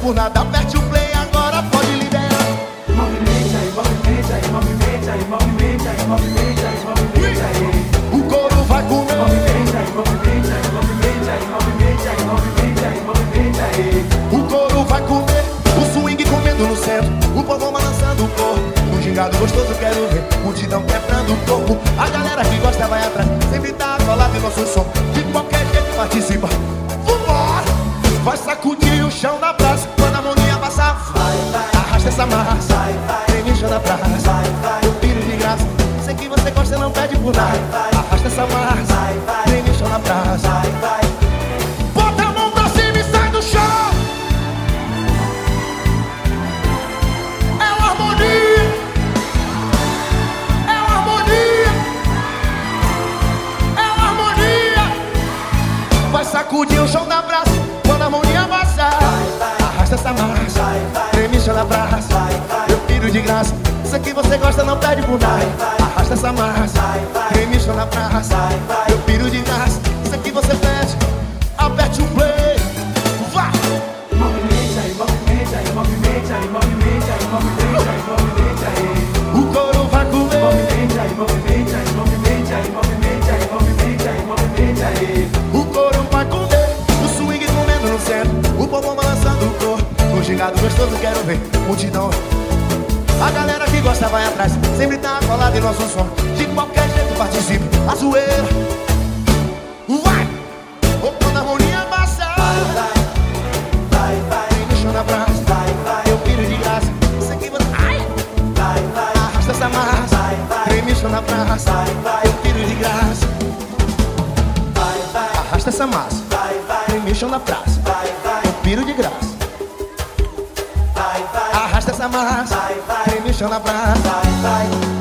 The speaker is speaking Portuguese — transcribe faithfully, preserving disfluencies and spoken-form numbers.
por nada. Aperte o play, agora pode liberar. Movimenta aí, movimenta aí, movimenta aí, movimenta aí, movimenta aí, movimenta aí. O couro vai comer. Movimenta aí, movimenta aí, movimenta aí, movimenta aí, movimenta aí, movimenta aí. O couro vai comer. O swing comendo no centro. O povo balançando o corpo. Um gingado gostoso quero ver. Multidão quebrando o corpo. A galera que gosta vai atrás. Sempre tá colado em nosso som. De qualquer jeito participa. Vambora! Vai sacudir o chão da praça. Quando a harmonia passar, vai, vai. Arrasta essa massa. Vai, vai. Vem no chão da praça. Vai, vai. Eu piro de graça. Sei que você gosta, não pede por nada. Vai, vai. Arrasta essa massa. Vai, vai. Vem no chão da praça. Vai, vai. Bota a mão pra cima e sai do chão. É uma harmonia. É uma harmonia. É uma harmonia. Vai sacudir o chão da praça. Quando a harmonia passar, arrasta essa massa. Treme chão da praça. Eu piro de graça. Isso aqui você gosta, não pede por nada. Arrasta essa massa. Treme chão da praça. Eu piro de graça. Isso aqui você pede. Aperte o play. Vai! Movimenta aí, movimenta aí, movimenta aí, movimenta aí, movimenta aí, movimenta aí. O couro vai comer. Movimenta aí, movimenta aí, movimenta aí, movimenta aí, movimenta aí, movimenta aí. O couro vai comer. O swing comendo no centro. O povo balançando o corpo. Um gingado gostoso quero ver. Multidão. A galera que gosta vai atrás. Sempre tá colado em nosso som. De qualquer jeito participa. A zoeira. Vai! Ou quando a harmonia passar. Vai, vai, vai, Vem no chão da praça. vai, vai, Eu piro de graça. Isso aqui você. Ai! vai, vai, Arrasta essa massa. vai, vai, Vem no chão da praça. vai, vai, Eu piro de graça. vai, vai, Arrasta essa massa. vai, vai, Vem no chão da praça. vai, vai, Eu piro de graça. vai, vai, Arrasta essa massa. vai, vai, Vem no chão da praça. vai, vai.